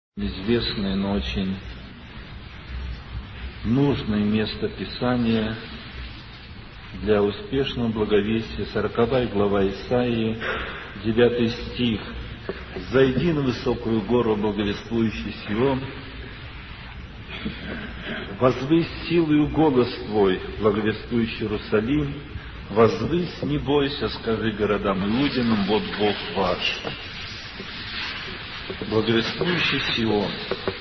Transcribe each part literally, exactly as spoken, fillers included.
Известное, но очень нужное место Писания для успешного благовестия, сороковая глава Исаии, девятый стих. «Зайди на высокую гору, благовествующий Сион, возвысь силою голос твой, благовествующий Иерусалим, возвысь, не бойся, скажи городам Иудиным, вот Бог ваш». Благовествующий Сион.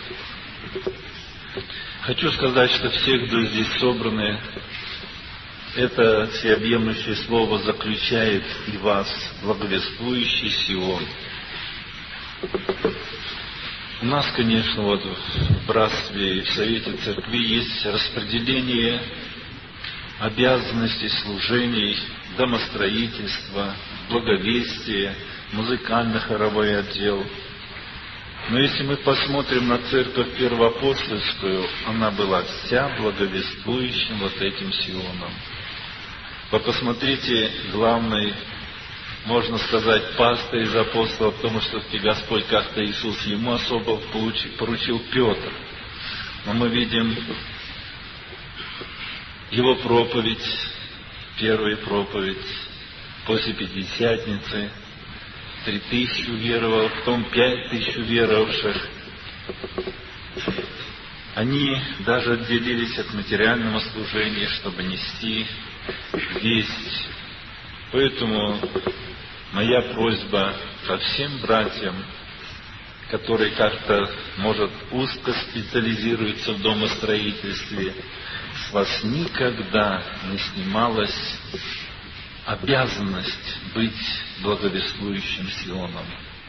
Хочу сказать, что все, кто здесь собраны, это всеобъемлющее слово заключает и вас, благовествующий Сион. У нас, конечно, вот в братстве и в совете церкви есть распределение обязанностей, служений, домостроительства, благовестия, музыкально-хоровой отдел. Но если мы посмотрим на церковь первоапостольскую, она была вся благовествующим вот этим Сионом. Вы посмотрите, главный, можно сказать, пастырь из апостолов, потому что Господь как-то Иисус ему особо поручил Петр. Но мы видим его проповедь, первую проповедь после Пятидесятницы. Три тысячи уверовало, потом пять тысяч уверовавших. Они даже отделились от материального служения, чтобы нести весть. Поэтому моя просьба ко всем братьям, которые как-то, может, узко специализируются в домостроительстве, с вас никогда не снималась обязанность быть благовествующим Сионом.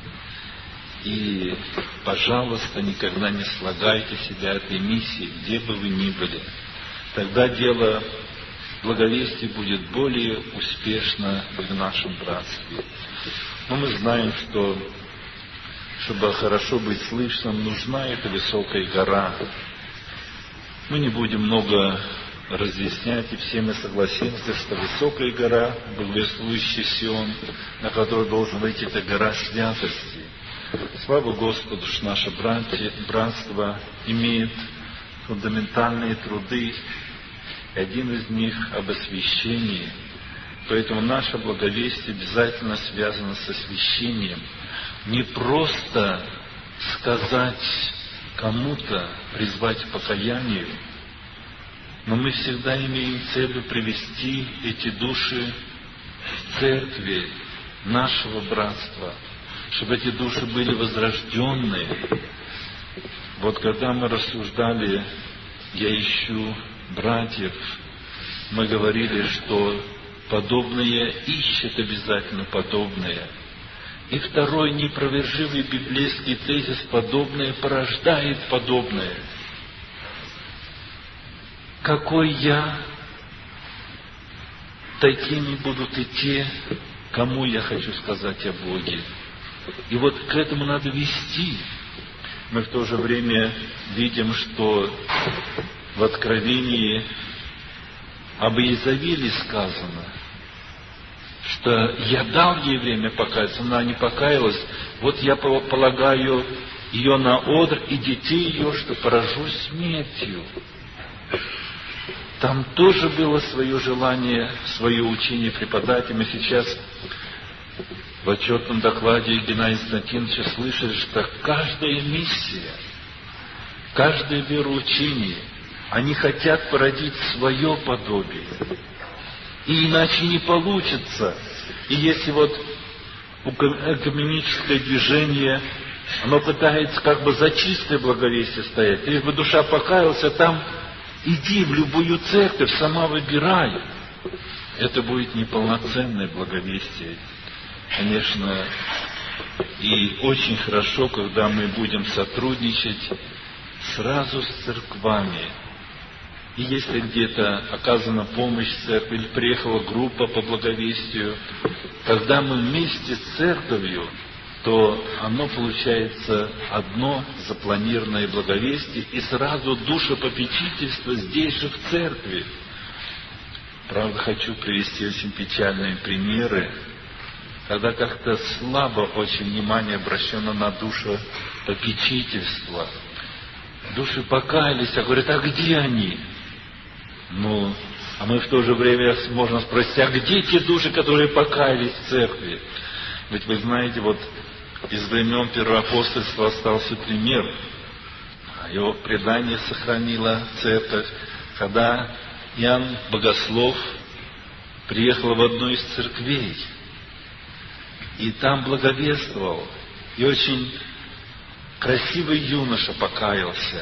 И, пожалуйста, никогда не слагайте себя этой миссии, где бы вы ни были. Тогда дело благовестия будет более успешно в нашем братстве. Но мы знаем, что, чтобы хорошо быть слышным, нужна эта высокая гора. Мы не будем много разъяснять, и все мы согласимся, что высокая гора, благовествующий Сион, на которую должен выйти, это гора святости. Слава Господу, что наше братья, братство имеет фундаментальные труды, и один из них об освящении. Поэтому наше благовестие обязательно связано с освящением. Не просто сказать кому-то, призвать к покаянию, но мы всегда имеем целью привести эти души в церкви нашего братства, чтобы эти души были возрожденные. Вот когда мы рассуждали, я ищу братьев, мы говорили, что подобное ищет обязательно подобное. И второй непровержимый библейский тезис: подобное порождает подобное. Какой я, такими будут и те, кому я хочу сказать о Боге. И вот к этому надо вести. Мы в то же время видим, что в Откровении об Иезавеле сказано, что я дал ей время покаяться, она не покаялась. Вот я полагаю ее на одр и детей ее, что поражу смертью. Там тоже было свое желание, свое учение преподать. И мы сейчас в отчетном докладе Геннадия Константиновича слышали, что каждая миссия, каждое вероучение, они хотят породить свое подобие. И иначе не получится. И если вот экуменическое движение, оно пытается как бы за чистое благовестие стоять, лишь бы душа покаялась, а там иди в любую церковь, сама выбирай. Это будет неполноценное благовестие. Конечно, и очень хорошо, когда мы будем сотрудничать сразу с церквами. И если где-то оказана помощь церкви, или приехала группа по благовестию, когда мы вместе с церковью, то оно получается одно запланированное благовестие и сразу душепопечительство здесь же в церкви. Правда, хочу привести очень печальные примеры. когда как-то слабо очень внимание обращено на душу попечительства. Души покаялись, а говорят, а где они? Ну, а мы в то же время можно спросить, а где те души, которые покаялись в церкви? Ведь вы знаете, вот из времен первоапостольства остался пример. Его предание сохранила церковь, когда Иоанн Богослов приехал в одну из церквей, и там благовествовал, и очень красивый юноша покаялся.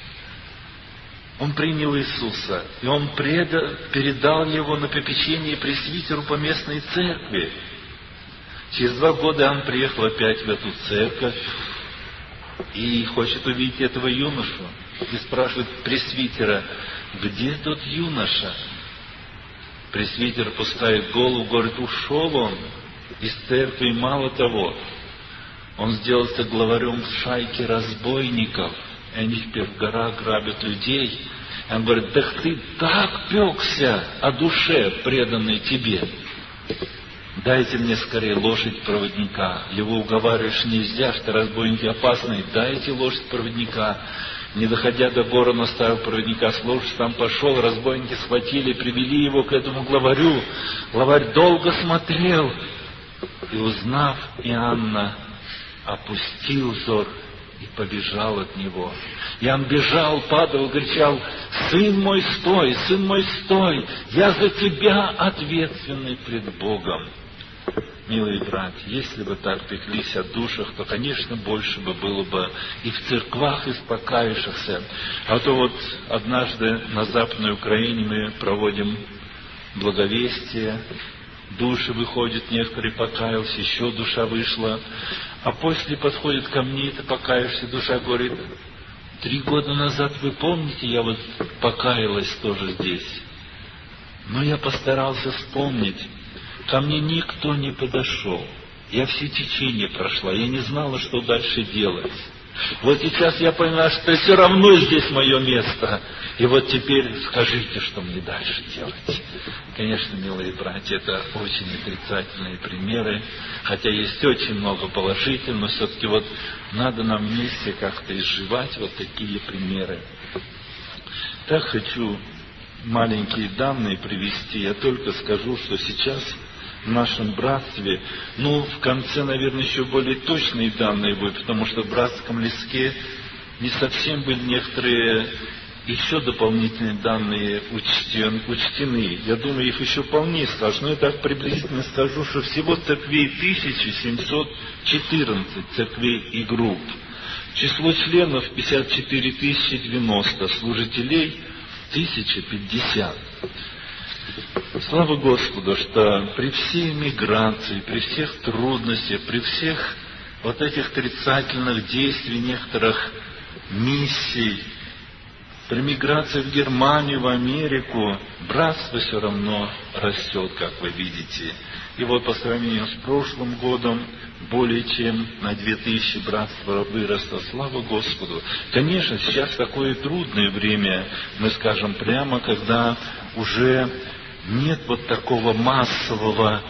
Он принял Иисуса, и он предал, передал его на попечение пресвитеру поместной церкви. Через два года он приехал опять в эту церковь и хочет увидеть этого юношу. И спрашивает пресвитера, где тот юноша? Пресвитер опускает голову, говорит, ушел он из церкви, мало того, он сделался главарем шайки разбойников, и они теперь в горах грабят людей. И он говорит, да ты так пекся о душе, преданной тебе. Дайте мне скорее лошадь проводника. Его уговариваешь, нельзя, что разбойники опасные. Дайте лошадь проводника. Не доходя до гора, он оставил проводника с лошадью, там пошел, разбойники схватили, привели его к этому главарю. Главарь долго смотрел, и, узнав Иоанна, опустил взор и побежал от него. Иоанн бежал, падал, кричал, «Сын мой, стой! Сын мой, стой! Я за тебя ответственный пред Богом!» Милые братья, если бы так пеклись о душах, то, конечно, больше бы было бы и в церквах испокаявшихся. А то вот однажды на Западной Украине мы проводим благовестие, души выходят, некоторые покаялся, еще душа вышла, а после подходит ко мне, и ты покаешься, душа говорит, три года назад, вы помните, я вот покаялась тоже здесь, но я постарался вспомнить, ко мне никто не подошел, я все течение прошла, я не знала, что дальше делать. Вот сейчас я понимаю, что все равно здесь мое место. И вот теперь скажите, что мне дальше делать. Конечно, милые братья, это очень отрицательные примеры, хотя есть очень много положительных, но все-таки вот надо нам вместе как-то изживать вот такие примеры. Так хочу маленькие данные привести. Я только скажу, что сейчас в нашем братстве, ну, в конце, наверное, еще более точные данные будут, потому что в братском листке не совсем были некоторые еще дополнительные данные учтен, учтены. Я думаю, их еще вполне скажу, но я так приблизительно скажу, что всего церквей тысяча семьсот четырнадцать церквей и групп. Число членов пятьдесят четыре тысячи девяносто, служителей тысяча пятьдесят. Слава Господу, что при всей миграции, при всех трудностях, при всех вот этих отрицательных действиях некоторых миссий, при миграции в Германию, в Америку, братство все равно растет, как вы видите. И вот по сравнению с прошлым годом более чем на две тысячи братства выросло. Слава Господу. Конечно, сейчас такое трудное время, мы скажем прямо, когда уже нет вот такого массового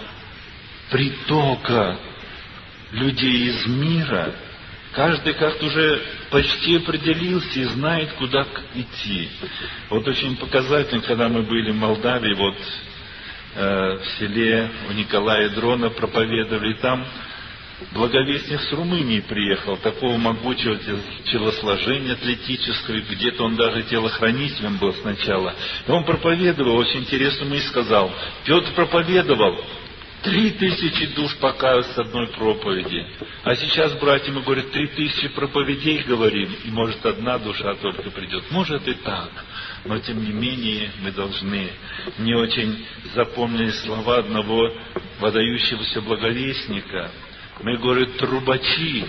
притока людей из мира. Каждый как-то уже почти определился и знает, куда идти. Вот очень показательно, когда мы были в Молдавии, вот э, в селе у Николая Дрона проповедовали, там благовестник с Румынии приехал, такого могучего телосложения атлетического, где-то он даже телохранителем был сначала. И он проповедовал, очень интересно мне сказал, Петр проповедовал, три тысячи душ покаялось с одной проповеди. А сейчас, братья, мы говорим, три тысячи проповедей говорим, и может одна душа только придет. Может и так, но тем не менее мы должны. Мне очень запомнили слова одного выдающегося благовестника. Мы, говорит, трубачи.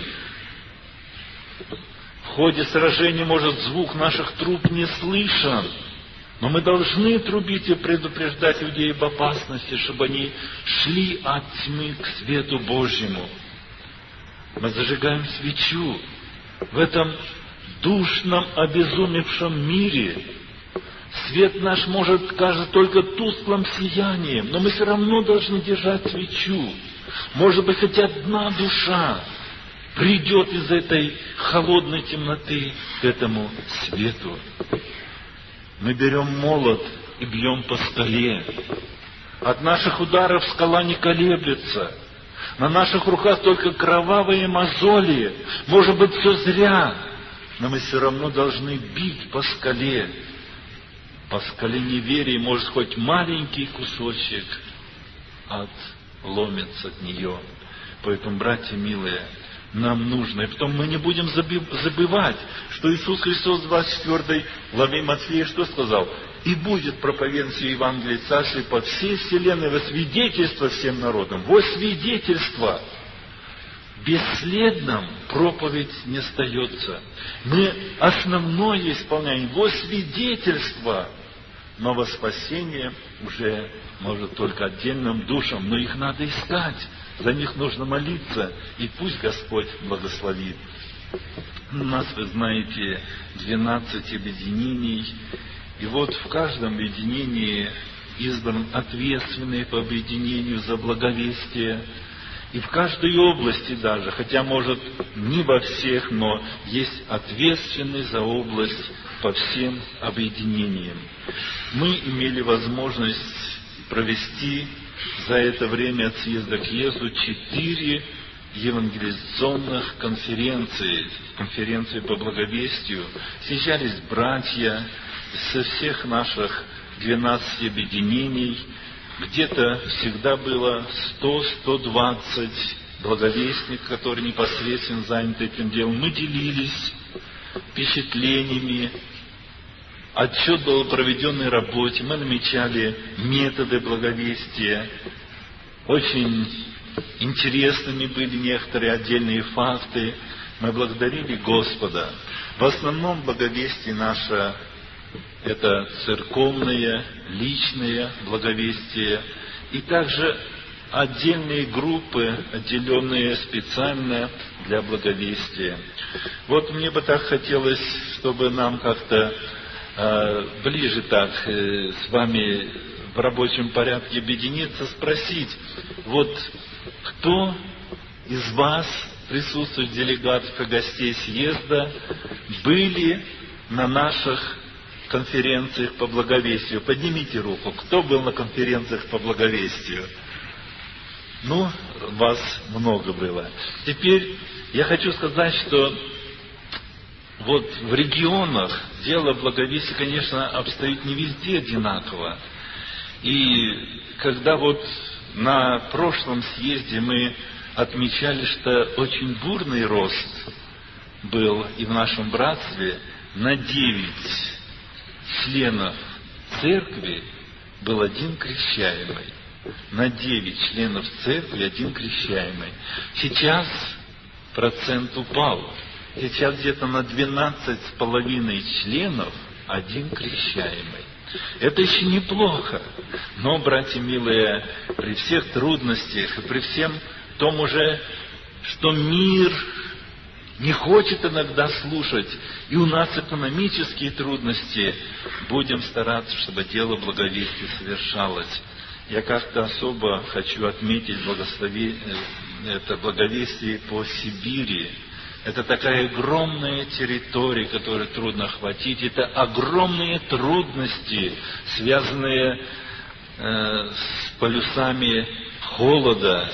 В ходе сражения, может, звук наших труб не слышен, но мы должны трубить и предупреждать людей об опасности, чтобы они шли от тьмы к свету Божьему. Мы зажигаем свечу в этом душном, обезумевшем мире. Свет наш может, кажется, только тусклым сиянием, но мы все равно должны держать свечу. Может быть, хоть одна душа придет из этой холодной темноты к этому свету. Мы берем молот и бьем по скале. От наших ударов скала не колеблется. На наших руках только кровавые мозоли. Может быть, все зря, но мы все равно должны бить по скале. По скале неверия, может, хоть маленький кусочек отломится от нее. Поэтому, братья милые, нам нужно. И потом мы не будем забывать, что Иисус Христос в двадцать четвёртой главе Матфея что сказал? «И будет проповедоваться Евангелие Царствия по всей вселенной во свидетельство всем народам». Во свидетельство. Бесследным проповедь не остается. Мы основное исполняем во свидетельство. Но во спасение уже может только отдельным душам. Но их надо искать. За них нужно молиться. И пусть Господь благословит. У нас, вы знаете, двенадцать объединений. И вот в каждом объединении избран ответственный по объединению за благовестие. И в каждой области даже, хотя, может, не во всех, но есть ответственный за область по всем объединениям. Мы имели возможность провести за это время от съезда к съезду четыре евангелизационных конференции, конференции по благовестию. Съезжались братья со всех наших двенадцати объединений. Где-то всегда было сто - сто двадцать благовестников, которые непосредственно заняты этим делом. Мы делились впечатлениями. Отчет был о проведенной работе. Мы намечали методы благовестия. Очень интересными были некоторые отдельные факты. Мы благодарили Господа. В основном благовестие наше — это церковное, личное благовестие. И также отдельные группы, отделенные специально для благовестия. Вот мне бы так хотелось, чтобы нам как-то э, ближе так э, с вами в рабочем порядке объединиться, спросить, вот кто из вас, присутствующих делегатов и гостей съезда, были на наших конференциях по благовестию? Поднимите руку. Кто был на конференциях по благовестию? Ну, вас много было. Теперь я хочу сказать, что вот в регионах дело благовестия, конечно, обстоит не везде одинаково. И когда вот на прошлом съезде мы отмечали, что очень бурный рост был и в нашем братстве, на девять членов церкви был один крещаемый. На девять членов церкви один крещаемый. Сейчас процент упал. Сейчас где-то на двенадцать с половиной членов один крещаемый. Это еще неплохо. Но, братья милые, при всех трудностях и при всем том уже, что мир не хочет иногда слушать, и у нас экономические трудности, будем стараться, чтобы дело благовестия совершалось. Я как-то особо хочу отметить благослови... это благовестие по Сибири. Это такая огромная территория, которую трудно охватить. Это огромные трудности, связанные э, с полюсами холода,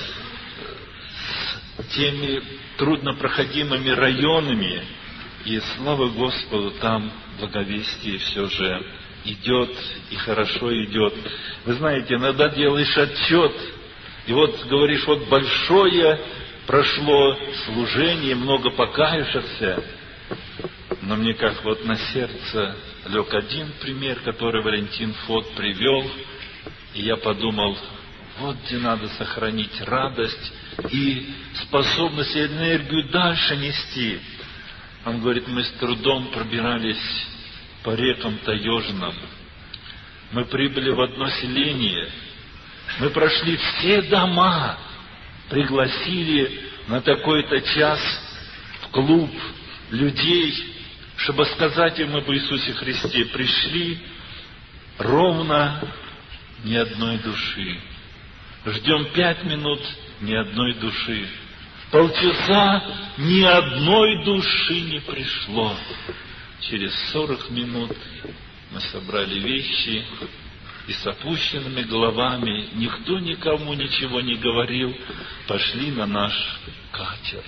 с теми труднопроходимыми районами. И слава Господу, там благовестие все же идет, и хорошо идет. Вы знаете, иногда делаешь отчет, и вот говоришь, вот большое прошло служение, много покаявшихся, но мне как вот на сердце лег один пример, который Валентин Фот привел, и я подумал, вот где надо сохранить радость и способность и энергию дальше нести. Он говорит, мы с трудом пробирались по рекам таежным. Мы прибыли в одно селение. Мы прошли все дома, пригласили на такой-то час в клуб людей, чтобы сказать им об Иисусе Христе. Пришли ровно ни одной души. Ждем пять минут, ни одной души. Полчаса, ни одной души не пришло. Через сорок минут мы собрали вещи и с опущенными головами, никто никому ничего не говорил, пошли на наш катер.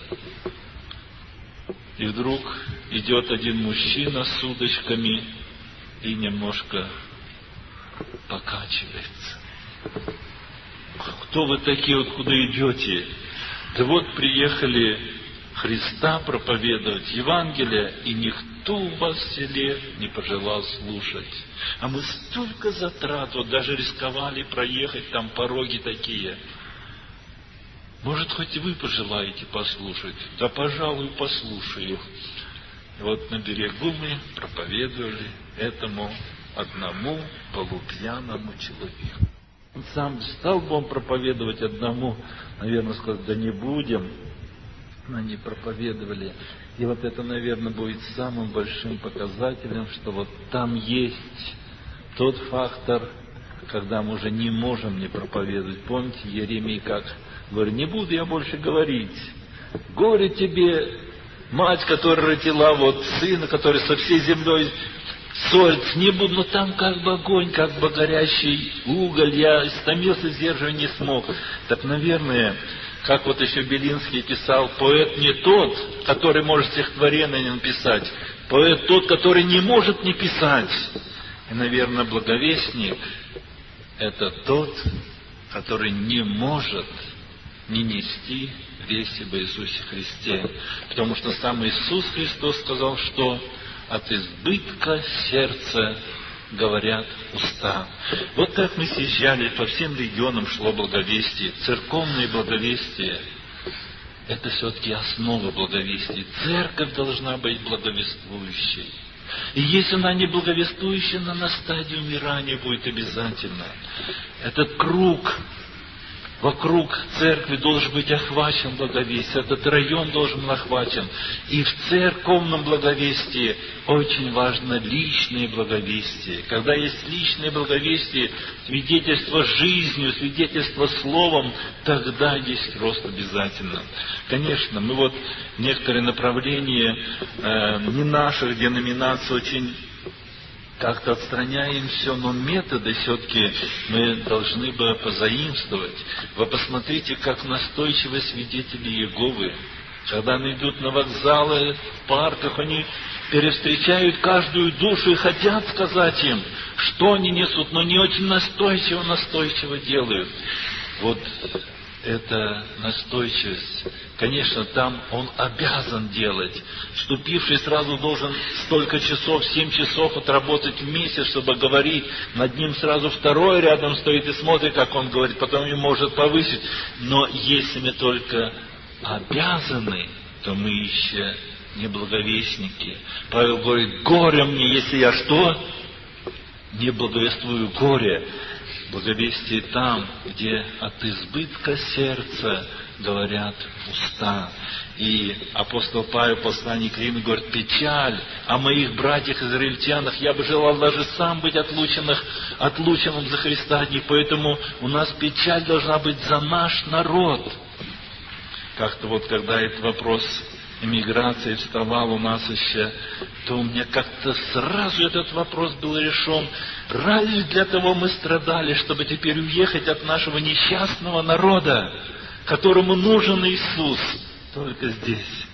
И вдруг идет один мужчина с удочками и немножко покачивается. Кто вы такие, вот куда идете? Да вот приехали Христа проповедовать, Евангелие, и никто у вас в селе не пожелал слушать. А мы столько затрат, вот даже рисковали проехать, там пороги такие. Может, хоть и вы пожелаете послушать? Да, пожалуй, послушаю. И вот на берегу мы проповедовали этому одному полупьяному человеку. Он сам стал бы он проповедовать одному, наверное, сказал, да не будем. Но они проповедовали. И вот это, наверное, будет самым большим показателем, что вот там есть тот фактор, когда мы уже не можем не проповедовать. Помните, Еремей как говорит, не буду я больше говорить. Горе тебе, мать, которая родила вот сына, который со всей землей ссорится, не буду, но там как бы огонь, как бы горящий уголь, я истомился, сдерживать не смог. Так, наверное, как вот еще Белинский писал, поэт не тот, который может стихотворение написать, поэт тот, который не может не писать. И, наверное, благовестник – это тот, который не может не нести весть об Иисусе Христе. Потому что сам Иисус Христос сказал, что от избытка сердца говорят уста. Вот так мы съезжали, по всем регионам шло благовестие. Церковное благовестие – это все-таки основа благовестия. Церковь должна быть благовествующей. И если она не благовествующая, она на стадии умирания будет обязательно. Этот круг вокруг церкви должен быть охвачен благовестием. Этот район должен быть охвачен. И в церковном благовестии очень важно личное благовестие. Когда есть личное благовестие, свидетельство жизнью, свидетельство словом, тогда есть рост обязательно. Конечно, мы вот некоторые направления э, не наших деноминаций очень как-то отстраняем все, но методы все-таки мы должны бы позаимствовать. Вы посмотрите, как настойчивы свидетели Иеговы. Когда они идут на вокзалы, в парках, они перевстречают каждую душу и хотят сказать им, что они несут, но не очень настойчиво-настойчиво делают. Вот это настойчивость. Конечно, там он обязан делать. Вступивший сразу должен столько часов, семь часов отработать в месяц, чтобы говорить. Над ним сразу второй рядом стоит и смотрит, как он говорит, потом ему может повысить. Но если мы только обязаны, то мы еще не благовестники. Павел говорит, горе мне, если я что? Не благовествую горе. Благовестие там, где от избытка сердца говорят уста. И апостол Павел в послании к Римлянам говорит, печаль о моих братьях-израильтянах, я бы желал даже сам быть отлученных, отлученным за Христа от них, поэтому у нас печаль должна быть за наш народ. Как-то вот, когда этот вопрос эмиграции вставал у нас еще, то у меня как-то сразу этот вопрос был решен. Разве для того мы страдали, чтобы теперь уехать от нашего несчастного народа, которому нужен Иисус, только здесь?